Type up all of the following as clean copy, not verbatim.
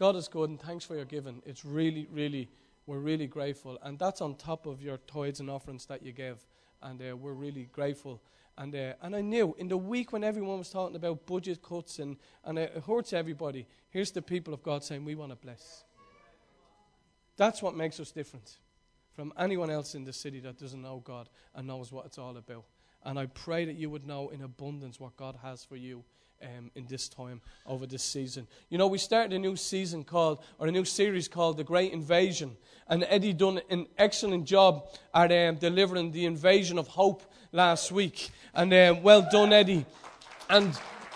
God is good, and thanks for your giving. It's really, really, we're really grateful. And that's on top of your tithes and offerings that you give. And we're really grateful. And I knew in the week when everyone was talking about budget cuts and it hurts everybody, here's the people of God saying, we want to bless. That's what makes us different from anyone else in the city that doesn't know God and knows what it's all about. And I pray that you would know in abundance what God has for you in this time, over this season. You know, we started a new season a new series called The Great Invasion. And Eddie done an excellent job at delivering the invasion of hope last week. And well done, Eddie. And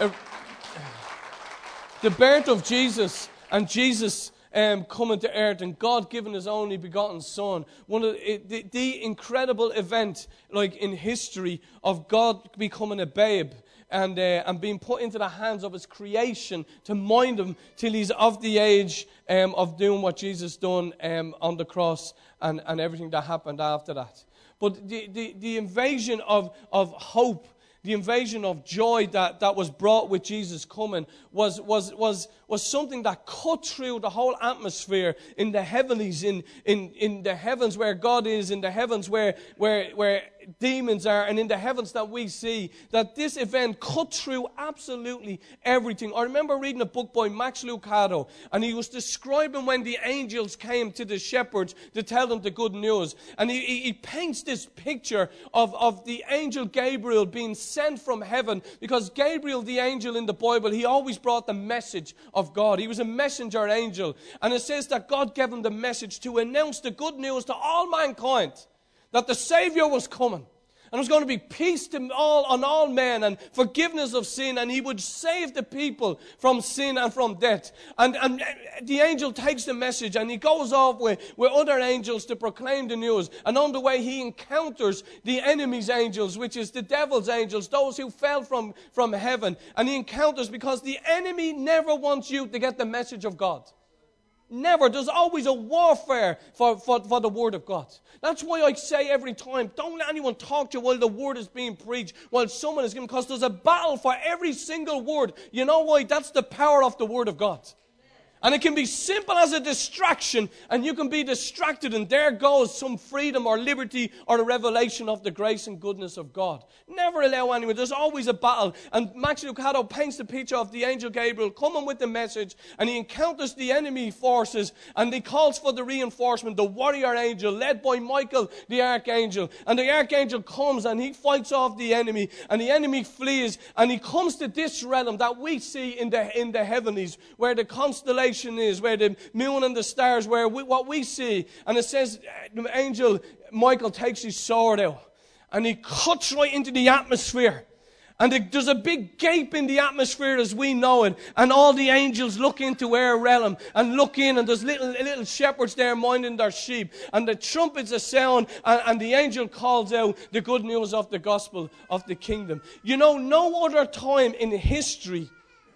the birth of Jesus and Jesus coming to earth and God giving His only begotten Son, one of the incredible event, like in history, of God becoming a babe and being put into the hands of His creation to mind Him till He's of the age of doing what Jesus done on the cross and everything that happened after that. But the invasion of hope, the invasion of joy that was brought with Jesus coming was something that cut through the whole atmosphere in the heavenlies, in the heavens where God is, in the heavens where demons are, and in the heavens that we see, that this event cut through absolutely everything. I remember reading a book by Max Lucado, and he was describing when the angels came to the shepherds to tell them the good news. And he paints this picture of the angel Gabriel being sent from heaven, because Gabriel, the angel in the Bible, he always brought the message of God. He was a messenger angel. And it says that God gave him the message to announce the good news to all mankind, that the Savior was coming. And it was going to be peace on all men and forgiveness of sin. And He would save the people from sin and from death. And the angel takes the message and he goes off with other angels to proclaim the news. And on the way he encounters the enemy's angels, which is the devil's angels, those who fell from heaven. And he encounters, because the enemy never wants you to get the message of God. Never. There's always a warfare for the Word of God. That's why I say every time, don't let anyone talk to you while the Word is being preached, while someone is giving, because there's a battle for every single word. You know why? That's the power of the Word of God. And it can be simple as a distraction, and you can be distracted, and there goes some freedom or liberty or a revelation of the grace and goodness of God. Never allow anyone. There's always a battle. And Max Lucado paints the picture of the angel Gabriel coming with the message, and he encounters the enemy forces, and he calls for the reinforcement, the warrior angel, led by Michael, the archangel. And the archangel comes, and he fights off the enemy, and the enemy flees, and he comes to this realm that we see in the heavenlies, where the constellation is, where the moon and the stars, what we see. And it says the angel Michael takes his sword out and he cuts right into the atmosphere, and there's a big gape in the atmosphere as we know it, and all the angels look into our realm and look in, and there's little shepherds there minding their sheep, and the trumpets are sound, and the angel calls out the good news of the gospel of the kingdom. You know, no other time in history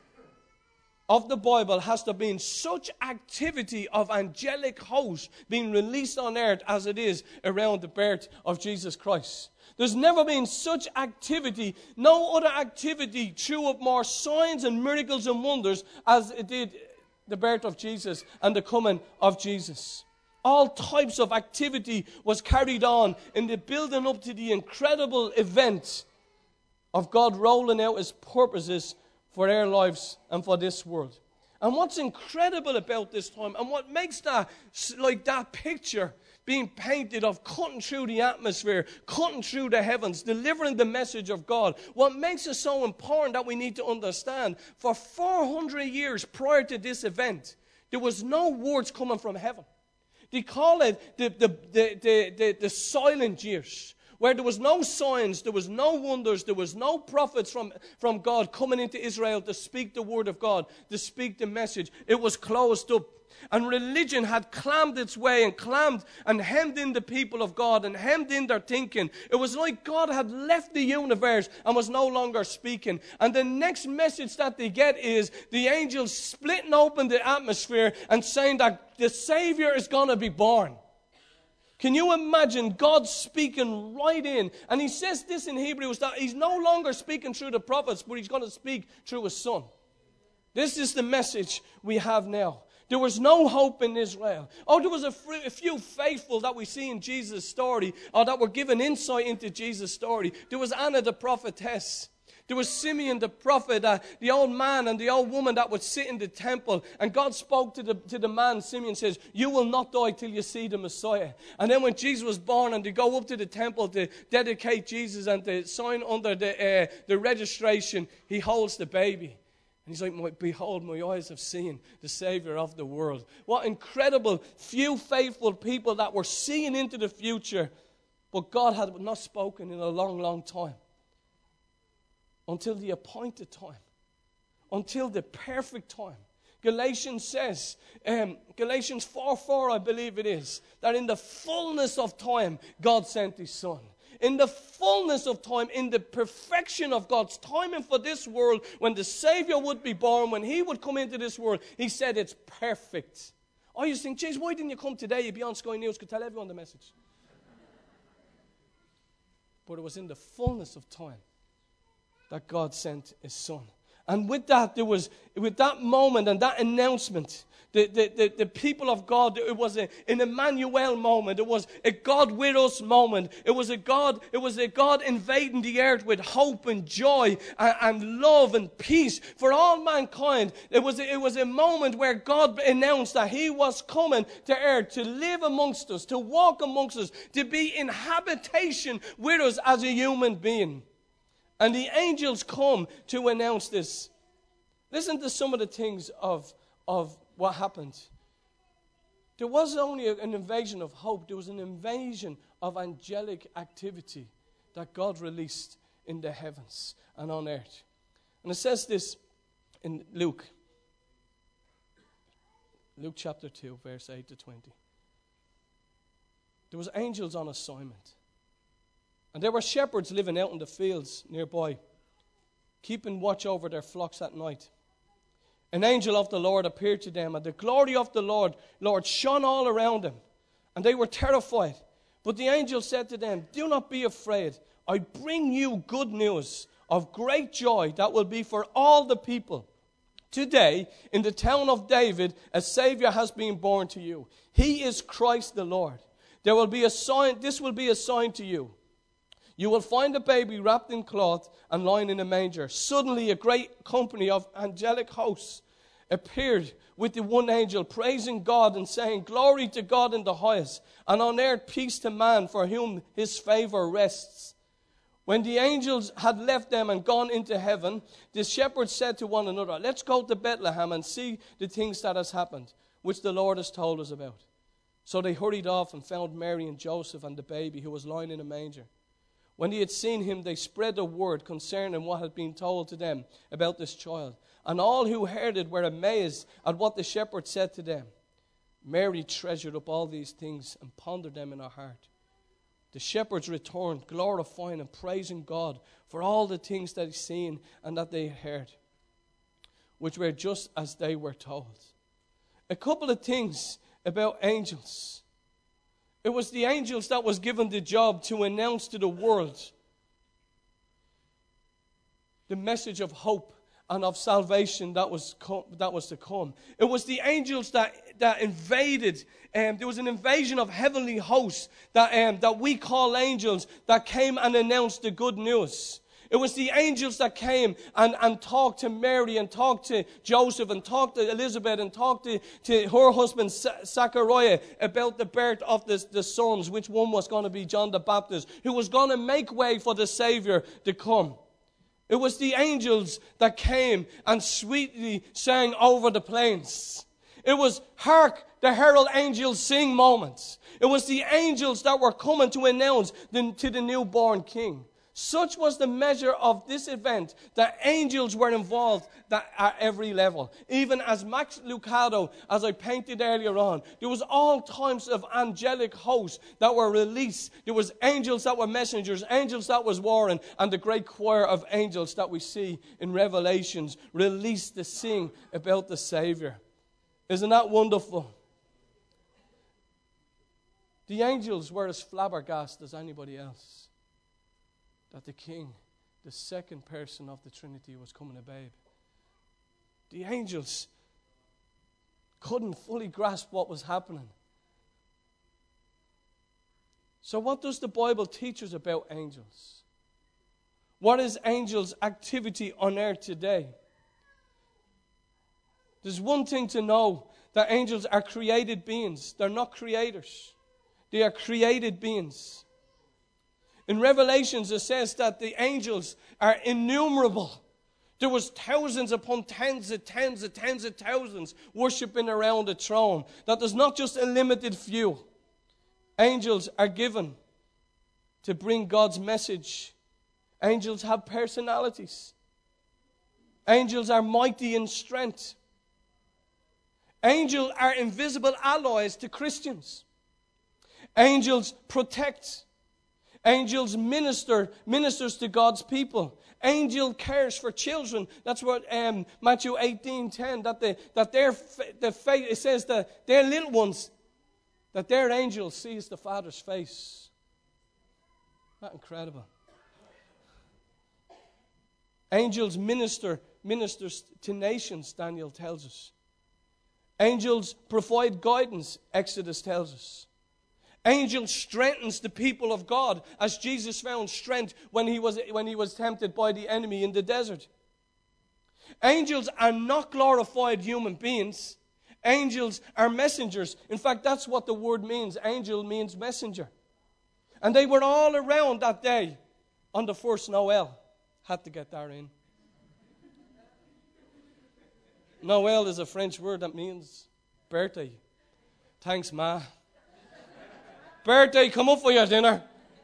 of the Bible has there been such activity of angelic hosts being released on earth as it is around the birth of Jesus Christ. There's never been such activity, no other activity threw up more signs and miracles and wonders as it did the birth of Jesus and the coming of Jesus. All types of activity was carried on in the building up to the incredible event of God rolling out His purposes for our lives and for this world. And what's incredible about this time, and what makes that picture being painted of cutting through the atmosphere, cutting through the heavens, delivering the message of God, what makes it so important that we need to understand, for 400 years prior to this event, there was no words coming from heaven. They call it the silent years, where there was no signs, there was no wonders, there was no prophets from God coming into Israel to speak the word of God, to speak the message. It was closed up. And religion had clammed its way and clammed and hemmed in the people of God and hemmed in their thinking. It was like God had left the universe and was no longer speaking. And the next message that they get is the angels splitting open the atmosphere and saying that the Savior is going to be born. Can you imagine God speaking right in? And He says this in Hebrews, that He's no longer speaking through the prophets, but He's going to speak through His Son. This is the message we have now. There was no hope in Israel. Oh, there was a few faithful that we see in Jesus' story, or that were given insight into Jesus' story. There was Anna the prophetess. There was Simeon the prophet, the old man and the old woman that would sit in the temple. And God spoke to the man, Simeon says, you will not die till you see the Messiah. And then when Jesus was born and they go up to the temple to dedicate Jesus and to sign under the registration, he holds the baby. And he's like, behold, my eyes have seen the Savior of the world. What incredible, few faithful people that were seeing into the future. But God had not spoken in a long, long time. Until the appointed time. Until the perfect time. Galatians says, Galatians 4:4, I believe it is, that in the fullness of time, God sent His Son. In the fullness of time, in the perfection of God's timing for this world, when the Savior would be born, when He would come into this world, He said it's perfect. I used to think, James, why didn't you come today? You'd be on Sky News, could tell everyone the message. But it was in the fullness of time that God sent His Son. And with that, with that moment and that announcement, the people of God, it was an Emmanuel moment. It was a God with us moment. It was a God invading the earth with hope and joy and love and peace for all mankind. It was a moment where God announced that He was coming to earth to live amongst us, to walk amongst us, to be in habitation with us as a human being. And the angels come to announce this. Listen to some of the things of what happened. There wasn't only an invasion of hope, there was an invasion of angelic activity that God released in the heavens and on earth. And it says this in Luke chapter 2, verse 8 to 20. There was angels on assignment. And there were shepherds living out in the fields nearby, keeping watch over their flocks at night. An angel of the Lord appeared to them, and the glory of the Lord shone all around them, and they were terrified. But the angel said to them, do not be afraid. I bring you good news of great joy that will be for all the people. Today, in the town of David, a Savior has been born to you. He is Christ the Lord. There will be a sign. This will be a sign to you. You will find a baby wrapped in cloth and lying in a manger. Suddenly a great company of angelic hosts appeared with the one angel, praising God and saying, glory to God in the highest, and on earth peace to man for whom His favor rests. When the angels had left them and gone into heaven, the shepherds said to one another, let's go to Bethlehem and see the things that has happened, which the Lord has told us about. So they hurried off and found Mary and Joseph and the baby who was lying in a manger. When they had seen Him, they spread the word concerning what had been told to them about this child. And all who heard it were amazed at what the shepherds said to them. Mary treasured up all these things and pondered them in her heart. The shepherds returned, glorifying and praising God for all the things that He'd seen and that they heard, which were just as they were told. A couple of things about angels. It was the angels that was given the job to announce to the world the message of hope and of salvation that was to come. It was the angels that invaded. There was an invasion of heavenly hosts that we call angels that came and announced the good news. It was the angels that came and talked to Mary and talked to Joseph and talked to Elizabeth and talked to her husband Zachariah about the birth of the sons, which one was going to be John the Baptist, who was going to make way for the Savior to come. It was the angels that came and sweetly sang over the plains. It was hark, the herald angels sing moments. It was the angels that were coming to announce to the newborn king. Such was the measure of this event that angels were involved at every level. Even as Max Lucado, as I painted earlier on, there was all types of angelic hosts that were released. There was angels that were messengers, angels that was warring, and the great choir of angels that we see in Revelations released to sing about the Savior. Isn't that wonderful? The angels were as flabbergasted as anybody else that the King, the second person of the Trinity, was coming a babe. The angels couldn't fully grasp what was happening. So what does the Bible teach us about angels? What is angels' activity on earth today? There's one thing to know, that angels are created beings. They're not creators. They are created beings. In Revelations, it says that the angels are innumerable. There was thousands upon tens of thousands worshiping around the throne. That there's not just a limited few. Angels are given to bring God's message. Angels have personalities. Angels are mighty in strength. Angels are invisible allies to Christians. Angels protect. Angels ministers to God's people. Angel cares for children. That's what Matthew 18:10. It says that their little ones, that their angel sees the Father's face. That's incredible. Angels ministers to nations. Daniel tells us. Angels provide guidance. Exodus tells us. Angel strengthens the people of God, as Jesus found strength when he was tempted by the enemy in the desert. Angels are not glorified human beings. Angels are messengers. In fact, that's what the word means. Angel means messenger. And they were all around that day on the first Noel. Had to get that in. Noel is a French word that means birthday. Thanks, Ma. Birthday, come up for your dinner.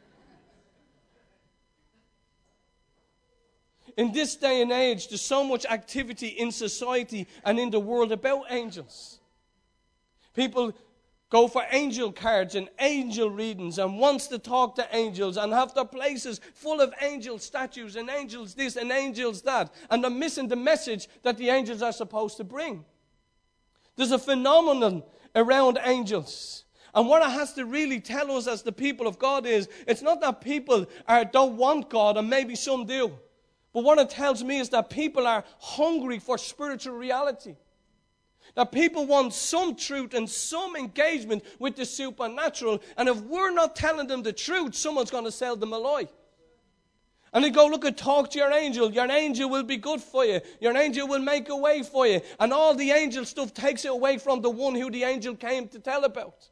In this day and age, there's so much activity in society and in the world about angels. People go for angel cards and angel readings and wants to talk to angels and have their places full of angel statues and angels this and angels that. And they're missing the message that the angels are supposed to bring. There's a phenomenon around angels. And what it has to really tell us as the people of God is, it's not that people don't want God, and maybe some do. But what it tells me is that people are hungry for spiritual reality. That people want some truth and some engagement with the supernatural. And if we're not telling them the truth, someone's going to sell them a lie. And they go, look, talk to your angel. Your angel will be good for you. Your angel will make a way for you. And all the angel stuff takes it away from the one who the angel came to tell about.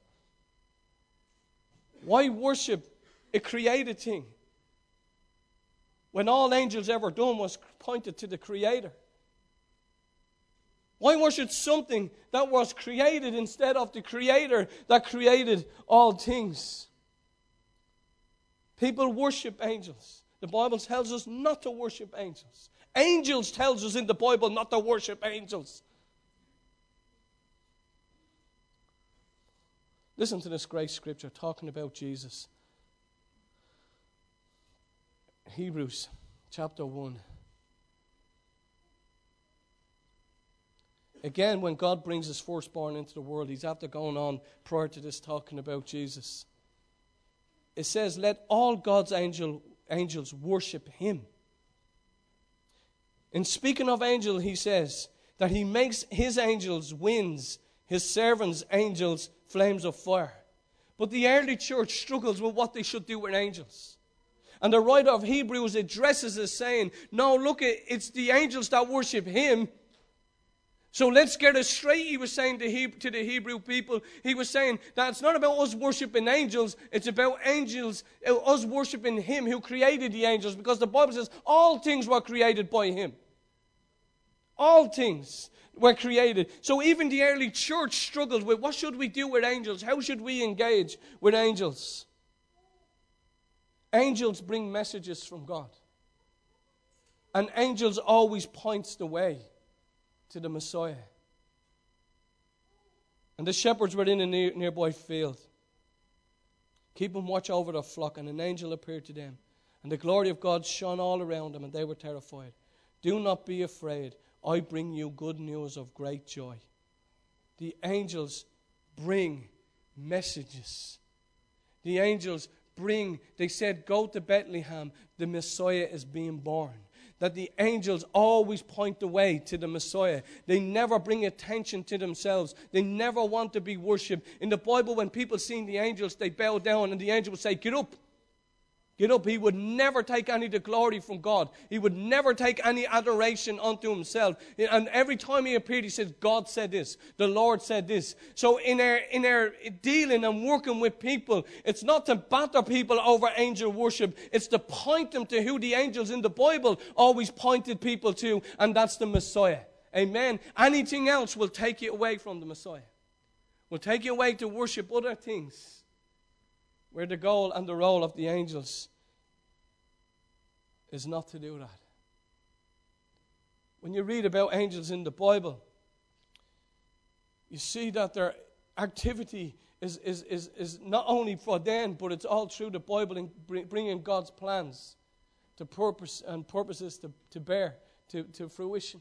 Why worship a created thing when all angels ever done was pointed to the Creator? Why worship something that was created instead of the Creator that created all things? People worship angels. The Bible tells us not to worship angels. Angels tells us in the Bible not to worship angels. Listen to this great scripture talking about Jesus. Hebrews chapter 1. Again, when God brings his firstborn into the world, he's after going on prior to this talking about Jesus. It says, let all God's angels worship him. In speaking of angel, he says that he makes his angels winds, his servants' angels flames of fire. But the early church struggles with what they should do with angels. And the writer of Hebrews addresses it saying, no, look, it's the angels that worship him. So let's get it straight, he was saying to the Hebrew people. He was saying that it's not about us worshiping angels, it's about angels, us worshiping him who created the angels. Because the Bible says all things were created by him. All things were created. So even the early church struggled with what should we do with angels? How should we engage with angels? Angels bring messages from God. And angels always points the way to the Messiah. And the shepherds were in a nearby field, keeping watch over their flock, and an angel appeared to them. And the glory of God shone all around them, and they were terrified. Do not be afraid. I bring you good news of great joy. The angels bring messages. The angels they said, go to Bethlehem. The Messiah is being born. that the angels always point the way to the Messiah. They never bring attention to themselves. They never want to be worshipped. In the Bible, when people see the angels, they bow down, and the angel would say, "Get up. Get up." He would never take any of the glory from God. He would never take any adoration unto himself. And every time he appeared, he said, "God said this. The Lord said this." So in our dealing and working with people, it's not to batter people over angel worship. It's to point them to who the angels in the Bible always pointed people to, and that's the Messiah. Amen. Anything else will take you away from the Messiah. Will take you away to worship other things, where the goal and the role of the angels is not to do that. When you read about angels in the Bible, you see that their activity is not only for them, but it's all through the Bible in bringing God's plans to purposes to bear to fruition.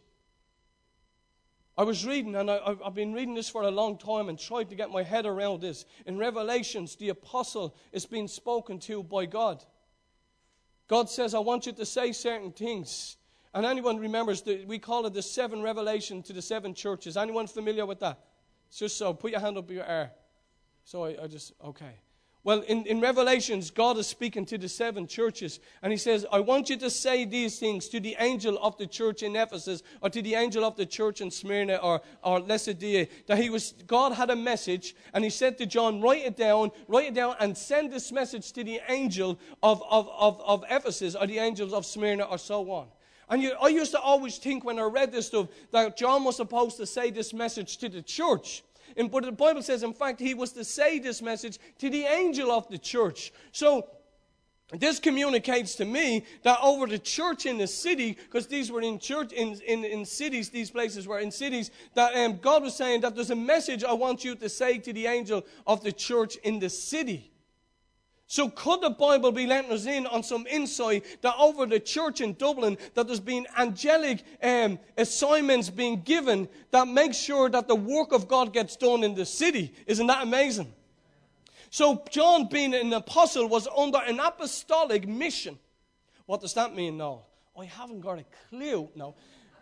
I was reading, and I've been reading this for a long time and tried to get my head around this. In Revelations, the apostle is being spoken to by God. God says, "I want you to say certain things." And anyone remembers, we call it the 7 revelation to the 7 churches. Anyone familiar with that? It's just so. Put your hand up your air. So okay. Well, in Revelations, God is speaking to the 7 churches, and he says, "I want you to say these things to the angel of the church in Ephesus, or to the angel of the church in Smyrna or Laodicea." God had a message, and he said to John, write it down, and send this message to the angel of Ephesus, or the angels of Smyrna, or so on. And I used to always think when I read this stuff that John was supposed to say this message to the church. But the Bible says, in fact, he was to say this message to the angel of the church. So this communicates to me that over the church in the city, because these were in church in cities, these places were in cities, that God was saying that there's a message I want you to say to the angel of the church in the city. So could the Bible be letting us in on some insight that over the church in Dublin, that there's been angelic assignments being given that make sure that the work of God gets done in the city? Isn't that amazing? So John, being an apostle, was under an apostolic mission. What does that mean now? I haven't got a clue. No.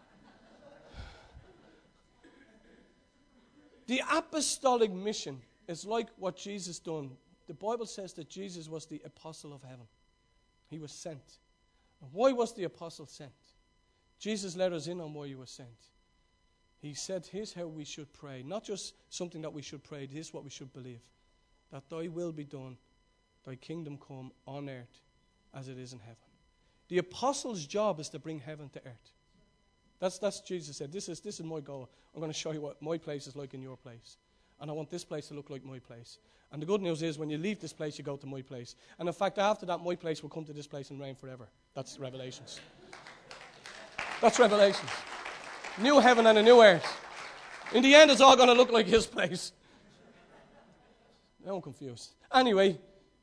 The apostolic mission is like what Jesus done. The Bible says that Jesus was the apostle of heaven. He was sent. And why was the apostle sent? Jesus let us in on why he was sent. He said, here's how we should pray. Not just something that we should pray. Here's what we should believe. That thy will be done, thy kingdom come on earth as it is in heaven. The apostle's job is to bring heaven to earth. That's Jesus said. This is my goal. I'm going to show you what my place is like in your place. And I want this place to look like my place. And the good news is when you leave this place, you go to my place. And in fact, after that, my place will come to this place and reign forever. That's Revelations. That's Revelations. New heaven and a new earth. In the end, it's all going to look like his place. Now I'm confused. Anyway,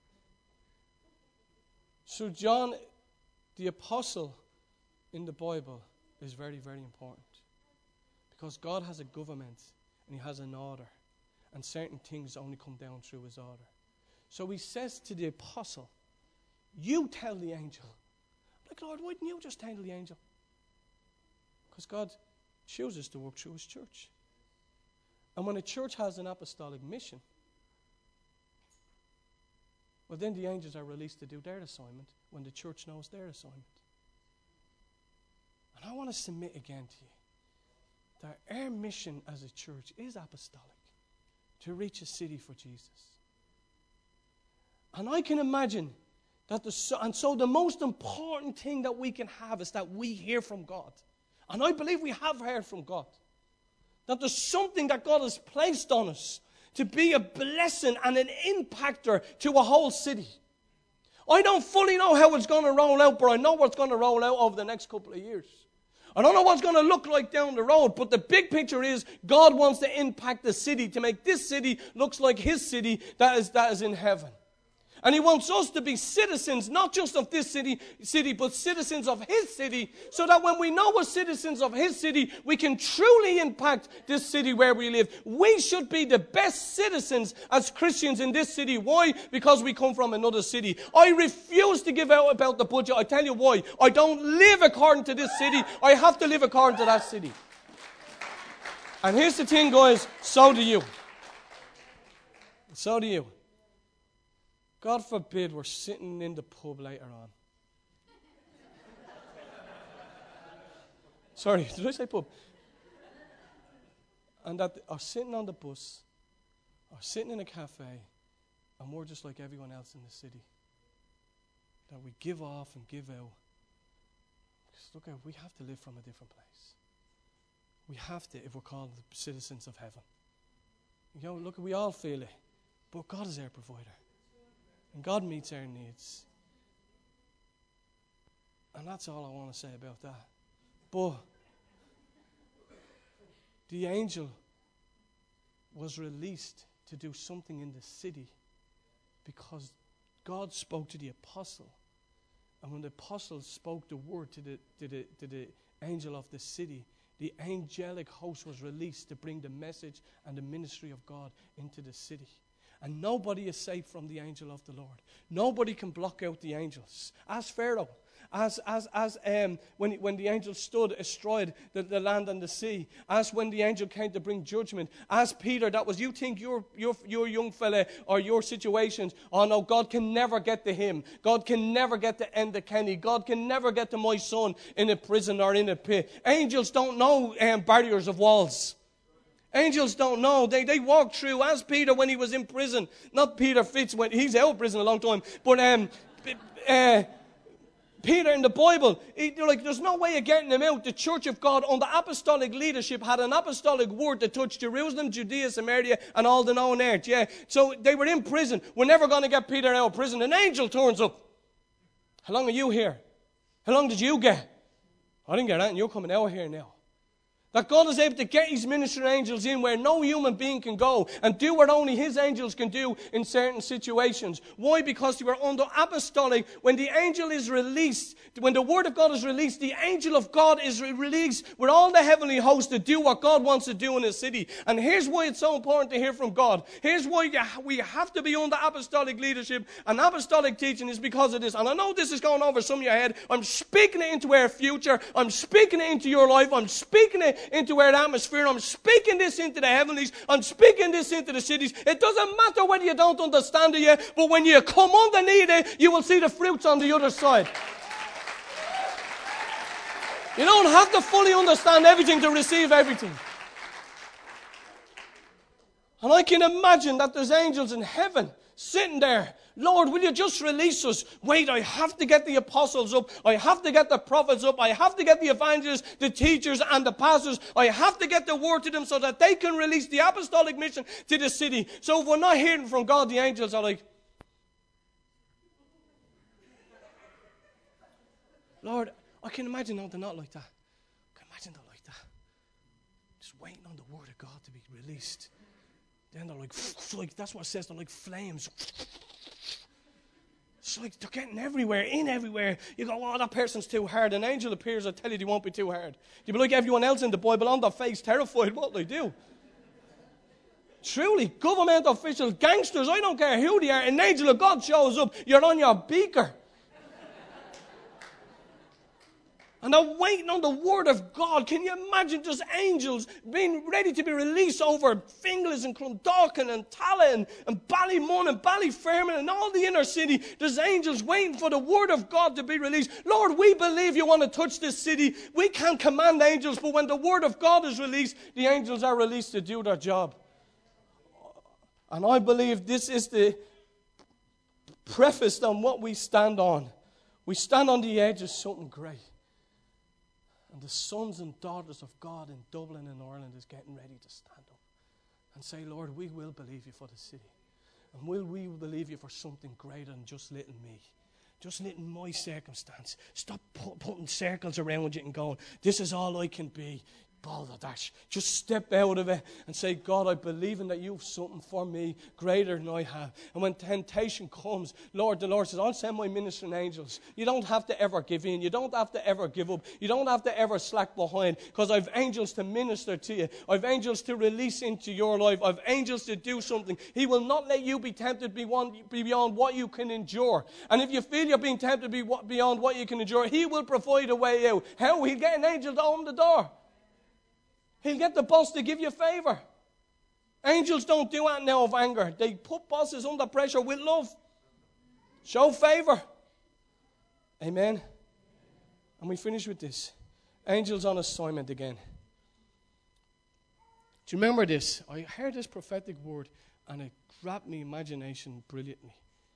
so John, the apostle in the Bible, is very, very important. Because God has a government and he has an order. And certain things only come down through his order. So he says to the apostle, you tell the angel. I'm like, Lord, why didn't you just tell the angel? Because God chooses to work through his church. And when a church has an apostolic mission, well, then the angels are released to do their assignment when the church knows their assignment. And I want to submit again to you that our mission as a church is apostolic. To reach a city for Jesus. And I can imagine that so the most important thing that we can have is that we hear from God. And I believe we have heard from God. That there's something that God has placed on us to be a blessing and an impactor to a whole city. I don't fully know how it's going to roll out, but I know what's going to roll out over the next couple of years. I don't know what's going to look like down the road, but the big picture is God wants to impact the city to make this city looks like his city that is in heaven. And he wants us to be citizens, not just of this city, but citizens of his city, so that when we know we're citizens of his city, we can truly impact this city where we live. We should be the best citizens as Christians in this city. Why? Because we come from another city. I refuse to give out about the budget. I tell you why. I don't live according to this city. I have to live according to that city. And here's the thing, guys, so do you. So do you. God forbid we're sitting in the pub later on. Sorry, did I say pub? And that are sitting on the bus, or sitting in a cafe, and we're just like everyone else in the city. That we give off and give out. Because look, we have to live from a different place. We have to if we're called citizens of heaven. You know, look, we all feel it. But God is our provider. And God meets our needs. And that's all I want to say about that. But the angel was released to do something in the city because God spoke to the apostle. And when the apostle spoke the word to the angel of the city, the angelic host was released to bring the message and the ministry of God into the city. And nobody is safe from the angel of the Lord. Nobody can block out the angels. Ask Pharaoh. When the angel stood astride the land and the sea. As when the angel came to bring judgment. As Peter, that was, you think your young fella or your situations, oh no, God can never get to him. God can never get to Enda Kenny. God can never get to my son in a prison or in a pit. Angels don't know barriers of walls. Angels don't know. They walk through, as Peter when he was in prison. Not Peter Fitz, when he's out of prison a long time. But Peter in the Bible, there's no way of getting him out. The Church of God under apostolic leadership had an apostolic word to touch Jerusalem, Judea, Samaria, and all the known earth. Yeah. So they were in prison. We're never going to get Peter out of prison. An angel turns up. How long are you here? How long did you get? I didn't get that, and you're coming out here now. That God is able to get his ministering angels in where no human being can go and do what only his angels can do in certain situations. Why? Because they were under apostolic. When the angel is released, when the word of God is released, the angel of God is released with all the heavenly hosts to do what God wants to do in a city. And here's why it's so important to hear from God. Here's why we have to be under apostolic leadership and apostolic teaching is because of this. And I know this is going over some of your head. I'm speaking it into our future. I'm speaking it into your life. I'm speaking it into our atmosphere. I'm speaking this into the heavenlies. I'm speaking this into the cities. It doesn't matter whether you don't understand it yet, but when you come underneath it, you will see the fruits on the other side. You don't have to fully understand everything to receive everything. And I can imagine that there's angels in heaven sitting there. Lord, will you just release us? Wait, I have to get the apostles up. I have to get the prophets up. I have to get the evangelists, the teachers, and the pastors. I have to get the word to them so that they can release the apostolic mission to the city. So if we're not hearing from God, the angels are like, Lord, I can imagine they're not like that. I can imagine they're like that. Just waiting on the word of God to be released. Then they're like that's what it says, they're like flames. It's like they're getting everywhere, in everywhere. You go, oh, that person's too hard. An angel appears, I tell you, they won't be too hard. You'll be like everyone else in the Bible on their face, terrified what they do. Truly, government officials, gangsters, I don't care who they are, an angel of God shows up, you're on your beaker. And they're waiting on the word of God. Can you imagine just angels being ready to be released over Finglas and Clondalkin and Tala and Ballymun and Ballyfermot and all the inner city? There's angels waiting for the word of God to be released. Lord, we believe you want to touch this city. We can't command angels, but when the word of God is released, the angels are released to do their job. And I believe this is the preface on what we stand on. We stand on the edge of something great. And the sons and daughters of God in Dublin and Ireland is getting ready to stand up and say, Lord, we will believe you for the city. And we will believe you for something greater than just little me. Just little my circumstance. Stop putting circles around you and going, this is all I can be. balderdash. Just step out of it and say, God, I believe in that you have something for me greater than I have. And when temptation comes, the Lord says, I'll send my ministering angels. You don't have to ever give in. You don't have to ever give up. You don't have to ever slack behind, because I've angels to minister to you. I've angels to release into your life. I've angels to do something. He will not let you be tempted beyond what you can endure. And if you feel you're being tempted beyond what you can endure, He will provide a way out. How? He'll get an angel to open the door. He'll get the boss to give you favor. Angels don't do that now of anger. They put bosses under pressure with love. Show favor. Amen. And we finish with this. Angels on assignment again. Do you remember this? I heard this prophetic word and it grabbed my imagination brilliantly.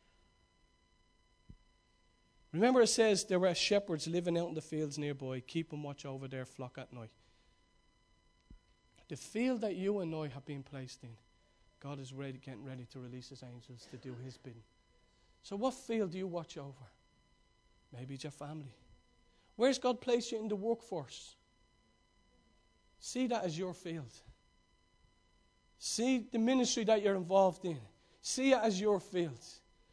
Remember, it says there were shepherds living out in the fields nearby, keeping watch over their flock at night. The field that you and I have been placed in, God is getting ready to release His angels to do His bidding. So what field do you watch over? Maybe it's your family. Where's God placed you in the workforce? See that as your field. See the ministry that you're involved in. See it as your field.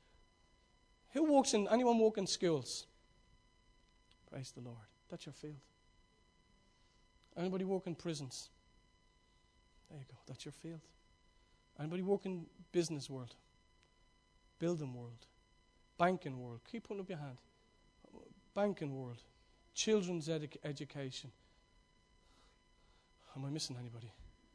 Anyone work in schools? Praise the Lord. That's your field. Anybody work in prisons? There you go. That's your field. Anybody work in business world? Building world? Banking world? Keep putting up your hand. Banking world. Children's education. Am I missing anybody?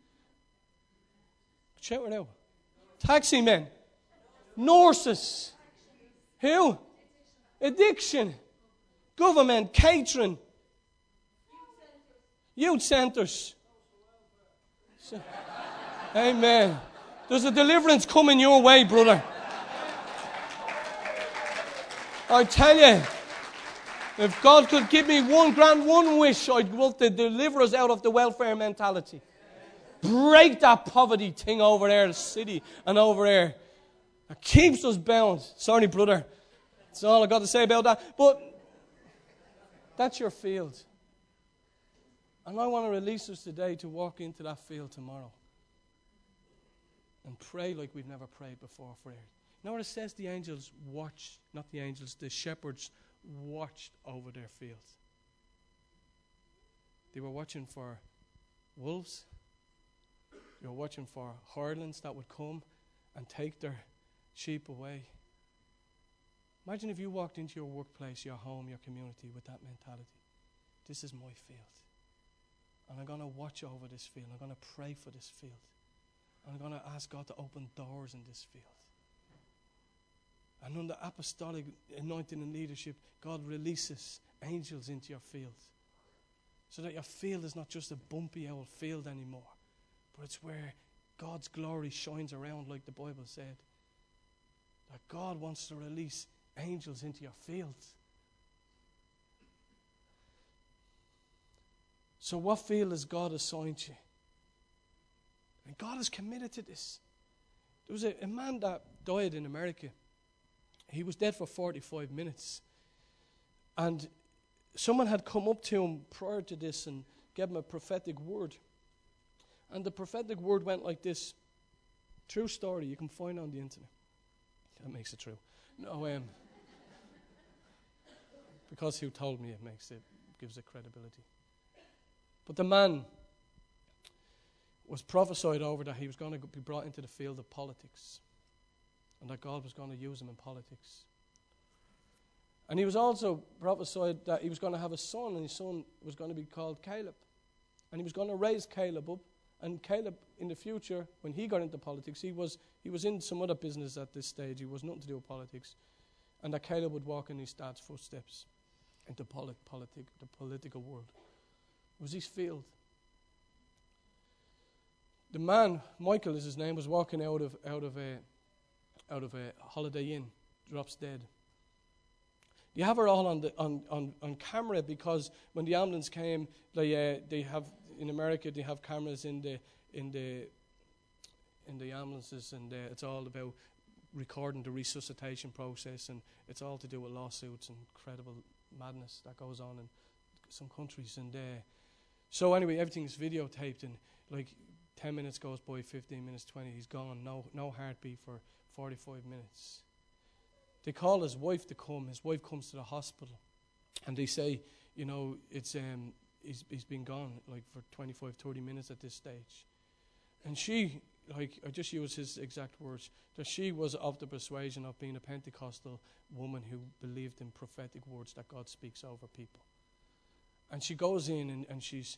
Shout it out. Taxi men. Nurses. Who? Addiction. Government. Catering. Youth centres. Amen. There's a deliverance coming your way, brother. I tell you, if God could give me one wish, I'd love to deliver us out of the welfare mentality. Break that poverty thing over there in the city and over there. It keeps us bound. Sorry, brother. That's all I got to say about that. But that's your field. And I want to release us today to walk into that field tomorrow and pray like we've never prayed before for it. You know what it says? The angels watched, not the angels, the shepherds watched over their fields. They were watching for wolves. They were watching for hirelings that would come and take their sheep away. Imagine if you walked into your workplace, your home, your community with that mentality. This is my field. And I'm going to watch over this field. I'm going to pray for this field. I'm going to ask God to open doors in this field. And under apostolic anointing and leadership, God releases angels into your field. So that your field is not just a bumpy old field anymore, but it's where God's glory shines around, like the Bible said. That God wants to release angels into your fields. So what field has God assigned you? And God is committed to this. There was a man that died in America. He was dead for 45 minutes. And someone had come up to him prior to this and gave him a prophetic word. And the prophetic word went like this. True story, you can find it on the internet. That makes it true. No, because who told me gives it credibility. But the man was prophesied over that he was going to be brought into the field of politics and that God was going to use him in politics. And he was also prophesied that he was going to have a son, and his son was going to be called Caleb. And he was going to raise Caleb up. And Caleb, in the future, when he got into politics, he was in some other business at this stage. He was nothing to do with politics. And that Caleb would walk in his dad's footsteps into the political world. It was his field. The man, Michael is his name, was walking out of a Holiday Inn, drops dead. You have it all on camera, because when the ambulance came, they have in America they have cameras in the ambulances, and it's all about recording the resuscitation process, and it's all to do with lawsuits and incredible madness that goes on in some countries. And So anyway, everything's videotaped, and like 10 minutes goes by, 15 minutes, 20, he's gone. No heartbeat for 45 minutes. They call his wife to come. His wife comes to the hospital, and they say, it's he's been gone like for 25, 30 minutes at this stage. And she, I just use his exact words, that she was of the persuasion of being a Pentecostal woman who believed in prophetic words that God speaks over people. And she goes in and she's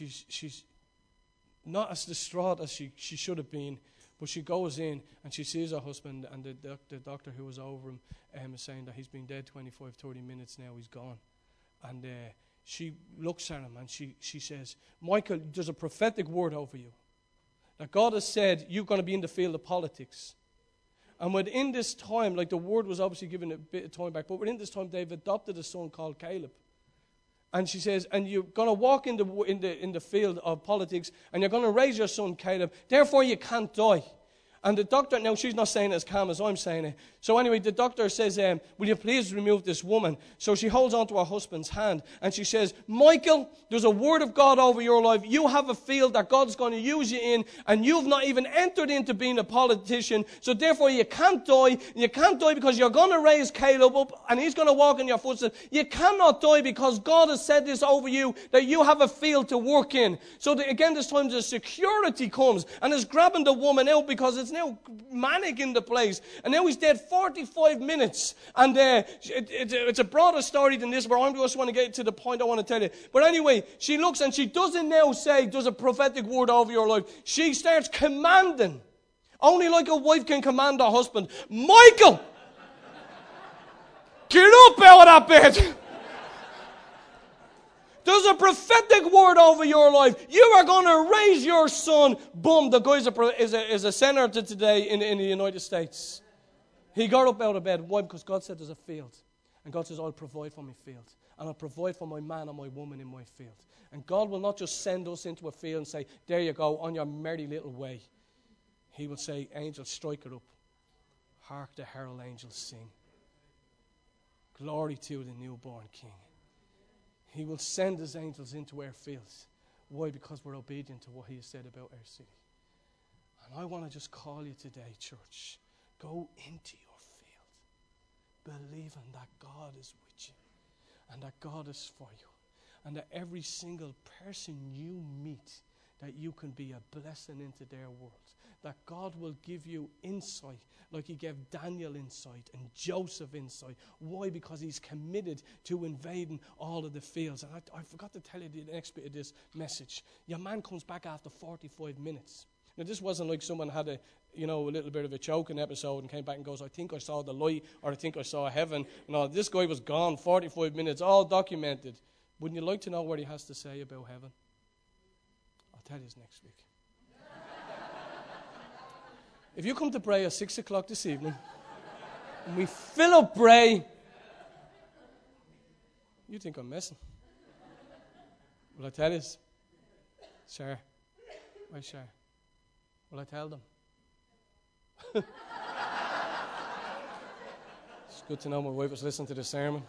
not as distraught as she should have been, but she goes in and she sees her husband, and the doctor who was over him is saying that he's been dead 25, 30 minutes now, he's gone. And she looks at him and she says, Michael, there's a prophetic word over you. That God has said you're going to be in the field of politics. And within this time, like the word was obviously given a bit of time back, but within this time they've adopted a son called Caleb. And she says, and you're going to walk in the field of politics, and you're going to raise your son Caleb. Therefore, you can't die. And the doctor, now she's not saying it as calm as I'm saying it. So anyway, the doctor says, will you please remove this woman? So she holds on to her husband's hand, and she says, Michael, there's a word of God over your life. You have a field that God's going to use you in, and you've not even entered into being a politician. So therefore, you can't die. You can't die because you're going to raise Caleb up, and he's going to walk in your footsteps. You cannot die because God has said this over you, that you have a field to work in. So again, this time the security comes and is grabbing the woman out because it's now manic in the place. And now he's dead 45 minutes. And it's a broader story than this, but I just want to get to the point I want to tell you. But anyway, she looks and she doesn't now say, there's a prophetic word over your life. She starts commanding. Only like a wife can command her husband. Michael! Get up out of that bed! There's a prophetic word over your life. You are going to raise your son. Boom, the guy is a senator today in the United States. He got up out of bed. Why? Because God said there's a field. And God says, I'll provide for my field. And I'll provide for my man and my woman in my field. And God will not just send us into a field and say, there you go, on your merry little way. He will say, angels, strike it up. Hark the herald angels sing. Glory to the newborn King. He will send his angels into our fields. Why? Because we're obedient to what he has said about our city. And I want to just call you today, church. Go into your field, believing that God is with you and that God is for you. And that every single person you meet, that you can be a blessing into their world. That God will give you insight like he gave Daniel insight and Joseph insight. Why? Because he's committed to invading all of the fields. And I forgot to tell you the next bit of this message. Your man comes back after 45 minutes. Now, this wasn't like someone had a little bit of a choking episode and came back and goes, I think I saw the light, or I think I saw heaven. No, this guy was gone 45 minutes, all documented. Wouldn't you like to know what he has to say about heaven? I'll tell you this next week. If you come to Bray at 6 o'clock this evening, and we fill up Bray, you think I'm messing. Will I tell you? Sure. Why sure? Will I tell them? It's good to know my wife was listening to the sermon.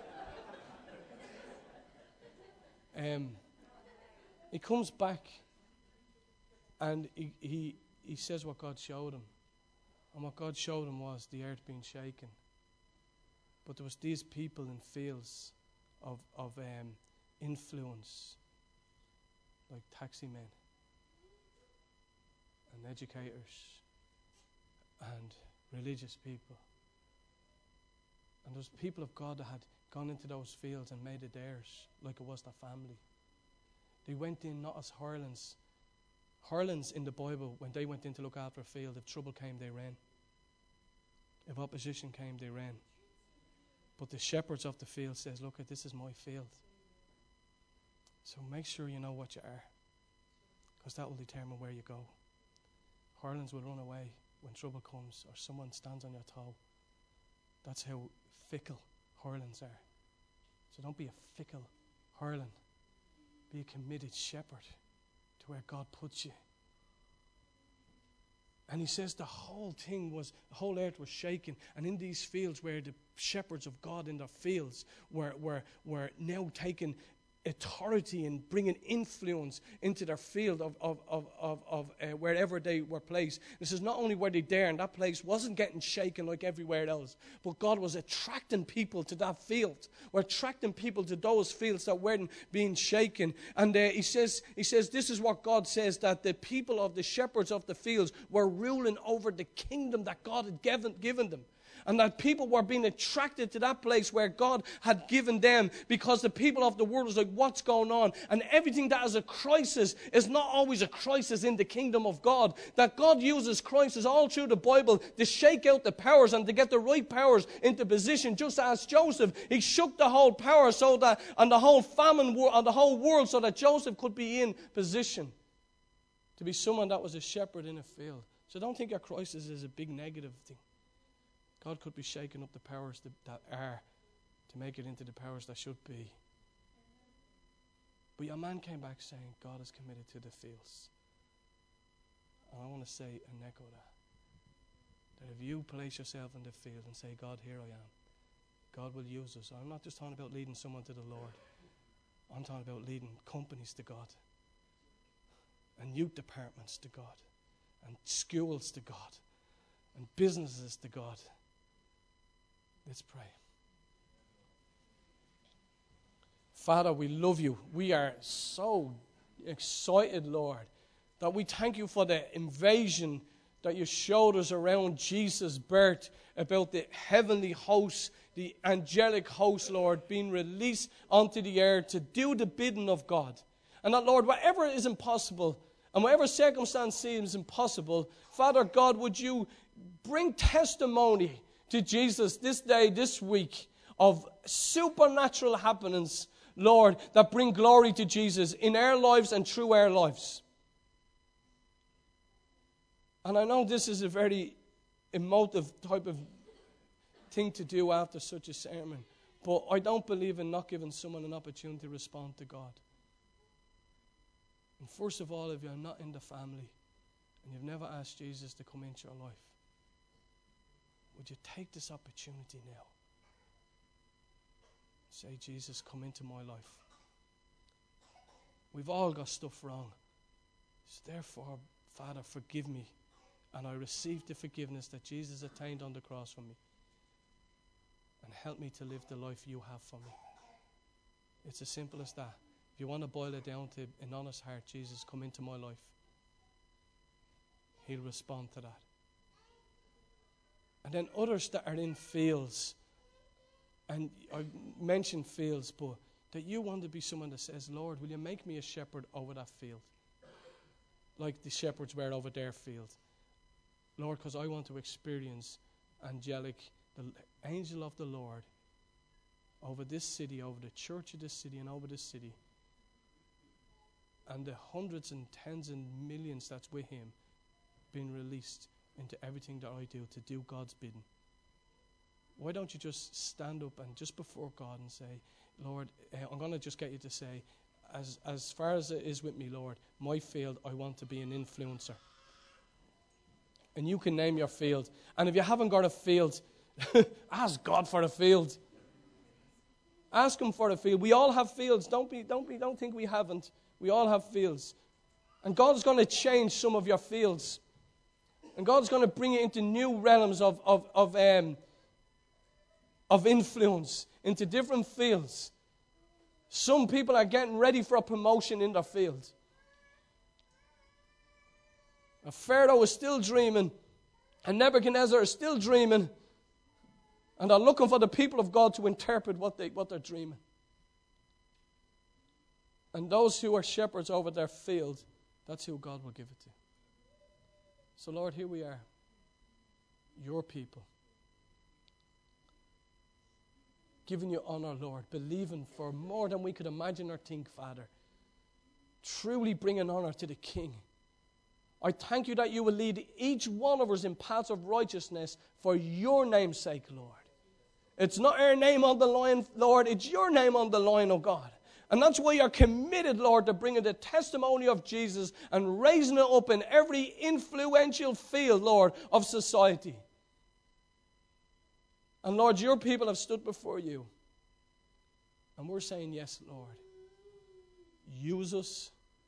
He comes back and he says what God showed him. And what God showed him was the earth being shaken. But there was these people in fields of influence, like taxi men and educators and religious people. And those people of God that had gone into those fields and made it theirs, like it was their family. They went in not as hirelings. Hirelings in the Bible, when they went in to look after a field, if trouble came, they ran. If opposition came, they ran. But the shepherds of the field says, look, this is my field. So make sure you know what you are, because that will determine where you go. Hirelings will run away when trouble comes or someone stands on your toe. That's how fickle hirelings are. So don't be a fickle hireling. Be a committed shepherd to where God puts you. And he says the whole earth was shaking. And in these fields where the shepherds of God in their fields were now taking authority and bringing influence into their field of wherever they were placed. This is not only were they there, and that place wasn't getting shaken like everywhere else, but God was attracting people to that field. We're attracting people to those fields that weren't being shaken. And he says, this is what God says, that the people of the shepherds of the fields were ruling over the kingdom that God had given them. And that people were being attracted to that place where God had given them, because the people of the world was like, what's going on? And everything that is a crisis is not always a crisis in the kingdom of God. That God uses crisis all through the Bible to shake out the powers and to get the right powers into position. Just as Joseph, he shook the whole power so that, and the whole famine on the whole world, so that Joseph could be in position to be someone that was a shepherd in a field. So don't think your crisis is a big negative thing. God could be shaking up the powers that are to make it into the powers that should be. But your man came back saying, God is committed to the fields. And I want to say and echo that if you place yourself in the field and say, God, here I am, God will use us. I'm not just talking about leading someone to the Lord. I'm talking about leading companies to God, and youth departments to God, and schools to God, and businesses to God. Let's pray. Father, we love you. We are so excited, Lord, that we thank you for the invasion that you showed us around Jesus' birth, about the heavenly host, the angelic host, Lord, being released onto the earth to do the bidding of God. And that, Lord, whatever is impossible and whatever circumstance seems impossible, Father God, would you bring testimony to Jesus this day, this week, of supernatural happenings, Lord, that bring glory to Jesus in our lives and through our lives. And I know this is a very emotive type of thing to do after such a sermon, but I don't believe in not giving someone an opportunity to respond to God. And first of all, if you're not in the family and you've never asked Jesus to come into your life, would you take this opportunity now? Say, Jesus, come into my life. We've all got stuff wrong. So therefore, Father, forgive me. And I receive the forgiveness that Jesus attained on the cross for me. And help me to live the life you have for me. It's as simple as that. If you want to boil it down to an honest heart, Jesus, come into my life. He'll respond to that. And then others that are in fields, and I mentioned fields, but that you want to be someone that says, Lord, will you make me a shepherd over that field? Like the shepherds were over their field. Lord, because I want to experience angelic, the angel of the Lord, over this city, over the church of this city, and over this city. And the hundreds and tens and millions that's with him being released into everything that I do to do God's bidding. Why don't you just stand up and just before God and say, Lord, I'm going to just get you to say, as far as it is with me, Lord, my field, I want to be an influencer. And you can name your field. And if you haven't got a field, ask God for a field. Ask him for a field. We all have fields. Don't think we haven't. We all have fields. And God's going to change some of your fields. And God's going to bring you into new realms of influence, into different fields. Some people are getting ready for a promotion in their field. Pharaoh is still dreaming, and Nebuchadnezzar is still dreaming, and they're looking for the people of God to interpret what they're dreaming. And those who are shepherds over their field, that's who God will give it to. So, Lord, here we are, your people, giving you honor, Lord, believing for more than we could imagine or think, Father, truly bringing honor to the King. I thank you that you will lead each one of us in paths of righteousness for your name's sake, Lord. It's not our name on the line, Lord, it's your name on the line, oh God. And that's why you're committed, Lord, to bringing the testimony of Jesus and raising it up in every influential field, Lord, of society. And Lord, your people have stood before you. And we're saying, yes, Lord. Use us.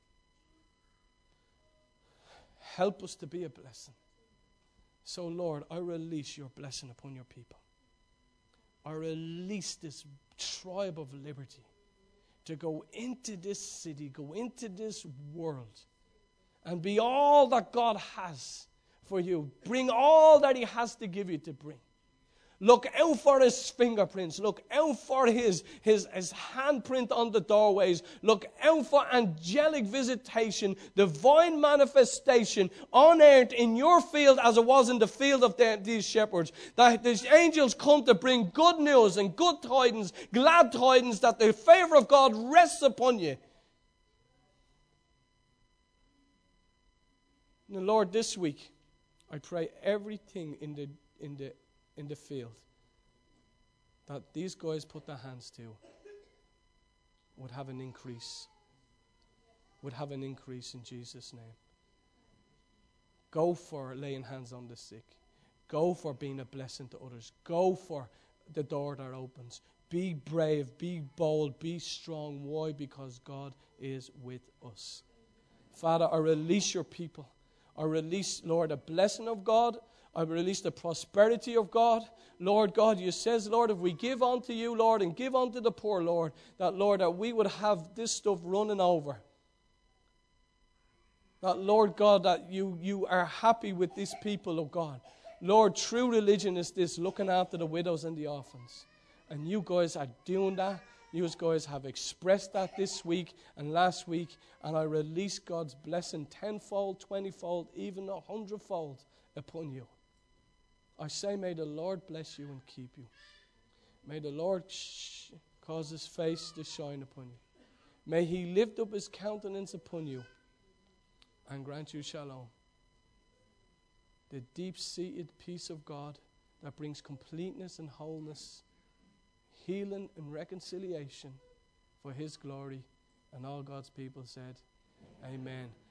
Help us to be a blessing. So, Lord, I release your blessing upon your people. I release this tribe of liberty to go into this city, go into this world, and be all that God has for you. Bring all that he has to give you to bring. Look out for his fingerprints. Look out for his handprint on the doorways. Look out for angelic visitation, divine manifestation on earth in your field as it was in the field of these shepherds. That these angels come to bring good news and good tidings, glad tidings, that the favor of God rests upon you. Now, Lord, this week, I pray everything in the field that these guys put their hands to would have an increase. Would have an increase in Jesus' name. Go for laying hands on the sick. Go for being a blessing to others. Go for the door that opens. Be brave, be bold, be strong. Why? Because God is with us. Father, I release your people. I release, Lord, a blessing of God. I release the prosperity of God. Lord God, you says, Lord, if we give unto you, Lord, and give unto the poor, Lord, that we would have this stuff running over. That, Lord God, that you are happy with these people, oh God. Lord, true religion is this, looking after the widows and the orphans. And you guys are doing that. You guys have expressed that this week and last week. And I release God's blessing tenfold, 20-fold, even 100-fold upon you. I say, may the Lord bless you and keep you. May the Lord cause his face to shine upon you. May he lift up his countenance upon you and grant you shalom. The deep-seated peace of God that brings completeness and wholeness, healing and reconciliation for his glory. And all God's people said, amen.